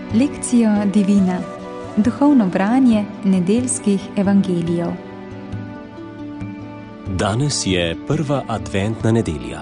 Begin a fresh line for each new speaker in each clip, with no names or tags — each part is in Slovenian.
Lekcijo Divina, duhovno branje nedeljskih evangelijev.
Danes je prva adventna nedelja.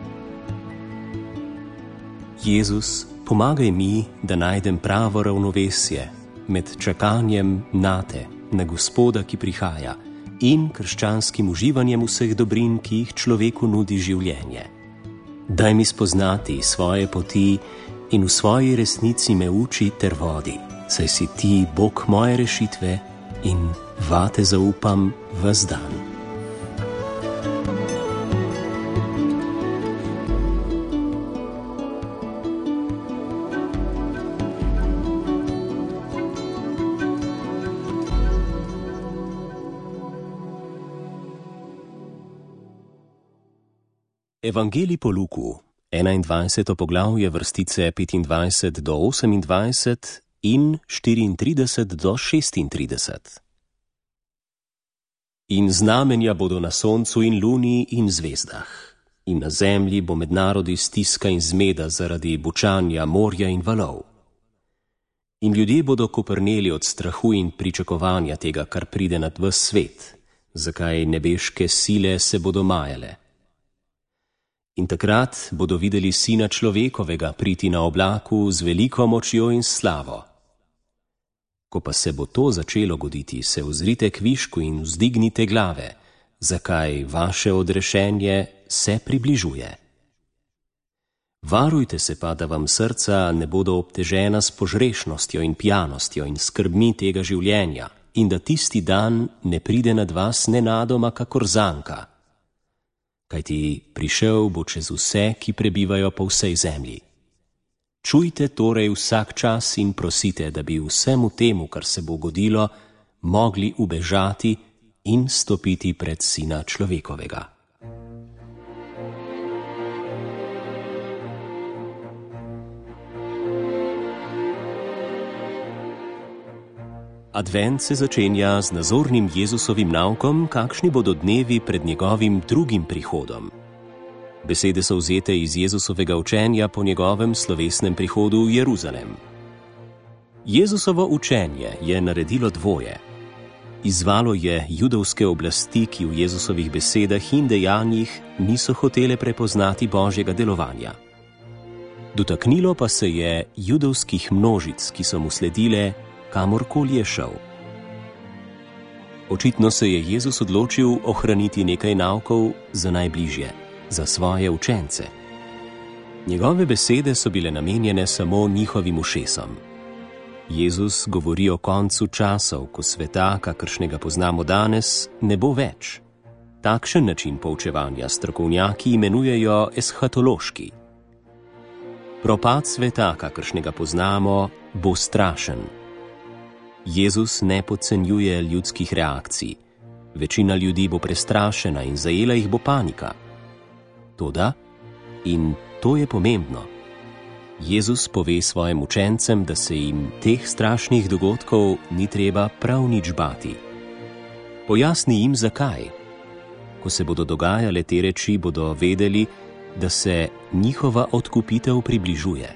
Jezus, pomagaj mi, da najdem pravo ravnovesje med čakanjem nate, na Gospoda, ki prihaja, in krščanskim uživanjem vseh dobrin, ki jih človeku nudi življenje. Daj mi spoznati svoje poti in v svoji resnici me uči ter vodi, saj si ti Bog moje rešitve in vate zaupam ves dan. Evangelij po Luku, 21. poglavje, vrstice 25 do 28 in 34 do 36. In znamenja bodo na soncu in luni in zvezdah, in na zemlji bo med narodi stiska in zmeda zaradi bučanja morja in valov. In ljudje bodo koprneli od strahu in pričakovanja tega, kar pride nad ves svet, zakaj nebeške sile se bodo majale. In takrat bodo videli Sina človekovega priti na oblaku z veliko močjo in slavo. Ko pa se bo to začelo goditi, se ozrite kvišku in vzdignite glave, zakaj vaše odrešenje se približuje. Varujte se pa, da vam srca ne bodo obtežena s požrešnostjo in pijanostjo in skrbmi tega življenja, in da tisti dan ne pride nad vas nenadoma kakor zanka, kajti prišel bo čez vse, ki prebivajo po vsej zemlji. Čujte torej vsak čas in prosite, da bi vsemu temu, kar se bo godilo, mogli ubežati in stopiti pred Sina človekovega. Advent se začenja z nazornim Jezusovim naukom, kakšni bodo dnevi pred njegovim drugim prihodom. Besede so vzete iz Jezusovega učenja po njegovem slovesnem prihodu v Jeruzalem. Jezusovo učenje je naredilo dvoje. Izzvalo je judovske oblasti, ki v Jezusovih besedah in dejanjih niso hotele prepoznati Božjega delovanja. Dotaknilo pa se je judovskih množic, ki so mu sledile, kamorkoli je šel. Očitno se je Jezus odločil ohraniti nekaj naukov za najbližje, za svoje učence. Njegove besede so bile namenjene samo njihovim ušesom. Jezus govori o koncu časov, ko sveta, kakršnega poznamo danes, ne bo več. Takšen način poučevanja strokovnjaki imenujejo eshatološki. Propad sveta, kakršnega poznamo, bo strašen. Jezus ne podcenjuje ljudskih reakcij. Večina ljudi bo prestrašena in zajela jih bo panika. Toda, in to je pomembno, Jezus pove svojim učencem, da se jim teh strašnih dogodkov ni treba prav nič bati. Pojasni jim, zakaj. Ko se bodo dogajale te reči, bodo vedeli, da se njihova odkupitev približuje.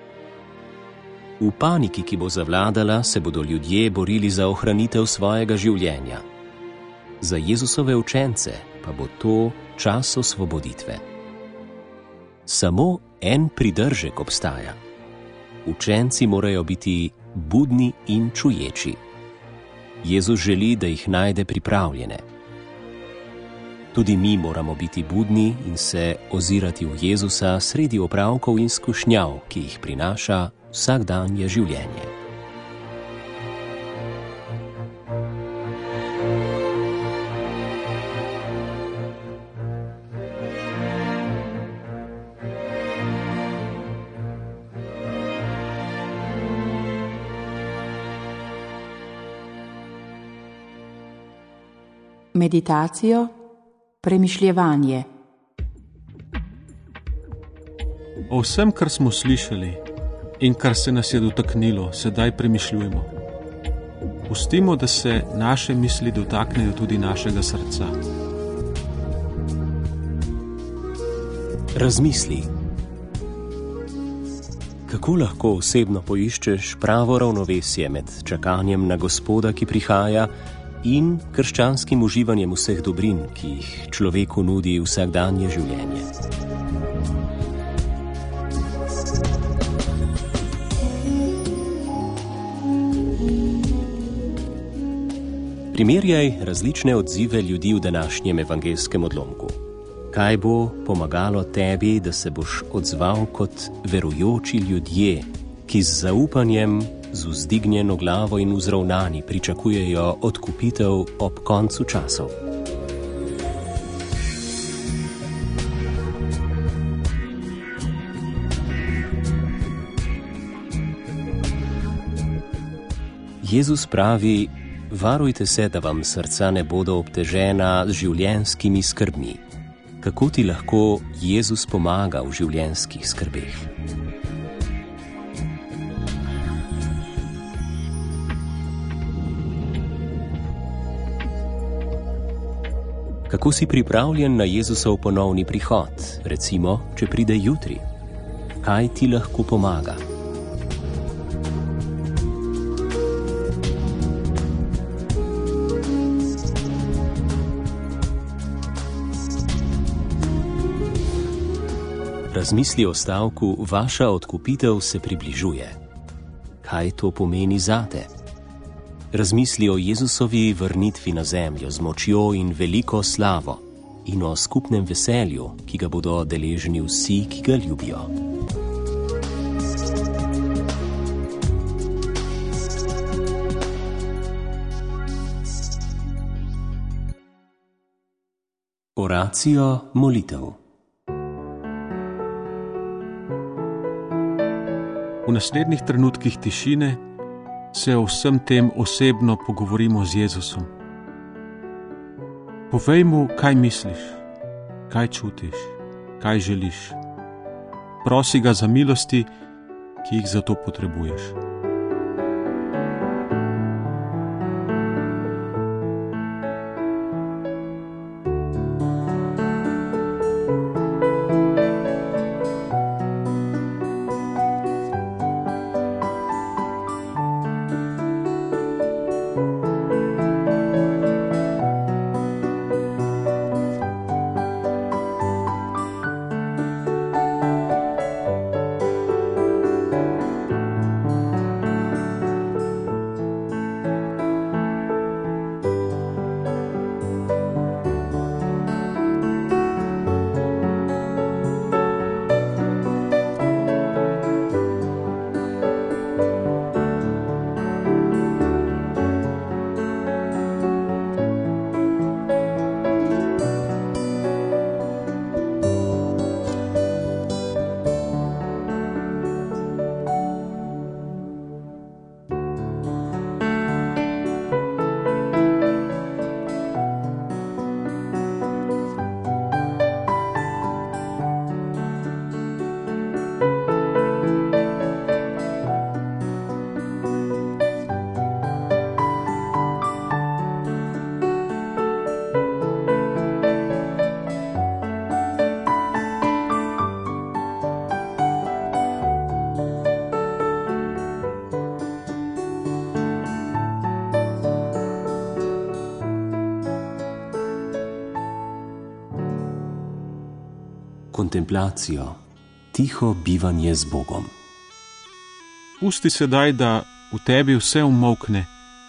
V paniki, ki bo zavladala, se bodo ljudje borili za ohranitev svojega življenja. Za Jezusove učence pa bo to čas osvoboditve. Samo en pridržek obstaja. Učenci morajo biti budni in čuječi. Jezus želi, da jih najde pripravljene. Tudi mi moramo biti budni in se ozirati v Jezusa sredi opravkov in skušnjav, ki jih prinaša vsakdanje življenje.
Meditacijo, premišljevanje.
O vsem, kar smo slišali in kar se nas je dotaknilo, sedaj premišljujemo. Pustimo, da se naše misli dotaknejo tudi našega srca.
Razmisli. Kako lahko osebno poiščeš pravo ravnovesje med čakanjem na Gospoda, ki prihaja, in krščanskim uživanjem vseh dobrin, ki jih človeku nudi vsakdanje življenje? Primerjaj različne odzive ljudi v današnjem evangelskem odlomku. Kaj bo pomagalo tebi, da se boš odzval kot verujoči ljudje, ki z zaupanjem, z vzdignjeno glavo in vzravnani pričakujejo odkupitev ob koncu časov? Jezus pravi: varujte se, da vam srca ne bodo obtežena z življenjskimi skrbmi. Kako ti lahko Jezus pomaga v življenjskih skrbeh? Kako si pripravljen na Jezusov ponovni prihod, recimo, če pride jutri? Kaj ti lahko pomaga? Razmisli o stavku: vaša odkupitev se približuje. Kaj to pomeni zate? Razmisli o Jezusovi vrnitvi na zemljo z močjo in veliko slavo in o skupnem veselju, ki ga bodo deležni vsi, ki ga ljubijo. Oracijo molitev.
V naslednjih trenutkih tišine se o vsem tem osebno pogovorimo z Jezusom. Povej mu, kaj misliš, kaj čutiš, kaj želiš. Prosi ga za milosti, ki jih za to potrebuješ.
Kontemplacijo, tiho bivanje z Bogom.
Pusti sedaj, da v tebi vse umolkne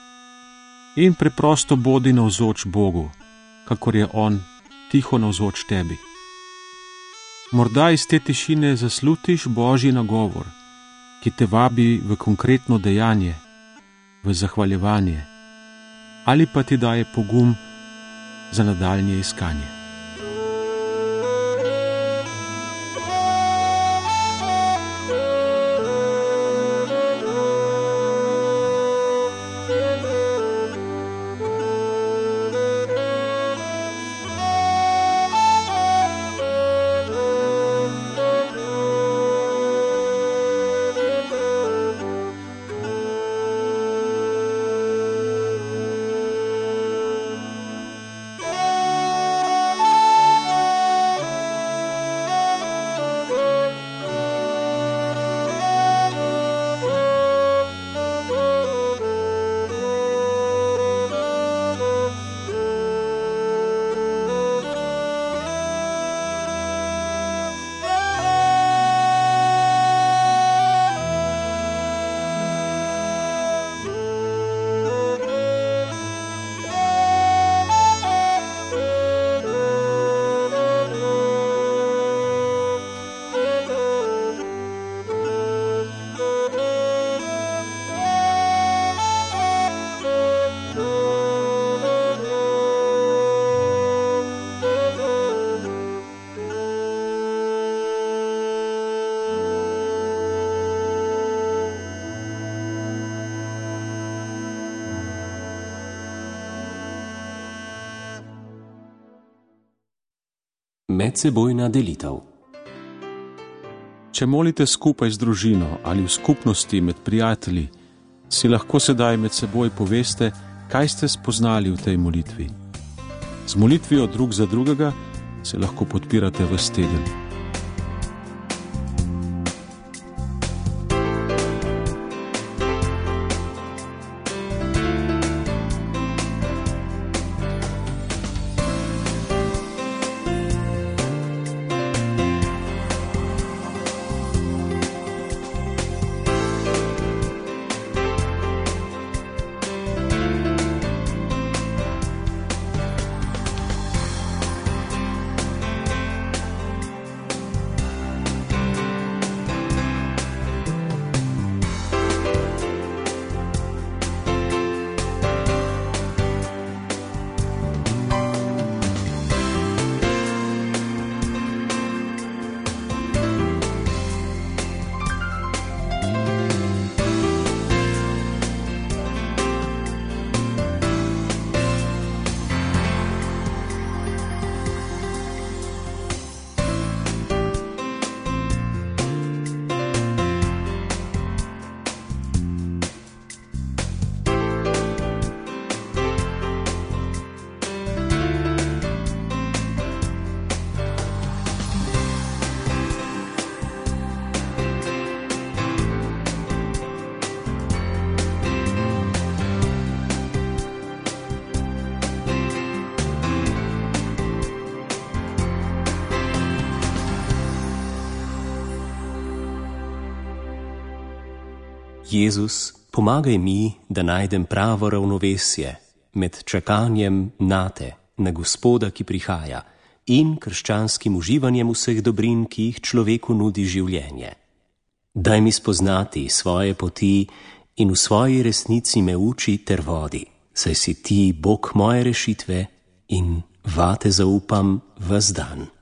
in preprosto bodi navzoč Bogu, kakor je On tiho navzoč tebi. Morda iz te tišine zaslutiš Božji nagovor, ki te vabi v konkretno dejanje, v zahvaljevanje, ali pa ti daje pogum za nadaljnje iskanje.
Medsebojna delitev.
Če molite skupaj z družino ali v skupnosti med prijatelji, si lahko sedaj med seboj poveste, kaj ste spoznali v tej molitvi. Z molitvijo drug za drugega se lahko podpirate ves teden.
Jezus, pomagaj mi, da najdem pravo ravnovesje med čakanjem nate, na Gospoda, ki prihaja, in krščanskim uživanjem vseh dobrin, ki jih človeku nudi življenje. Daj mi spoznati svoje poti in v svoji resnici me uči ter vodi, saj si ti Bog moje rešitve in vate zaupam ves dan.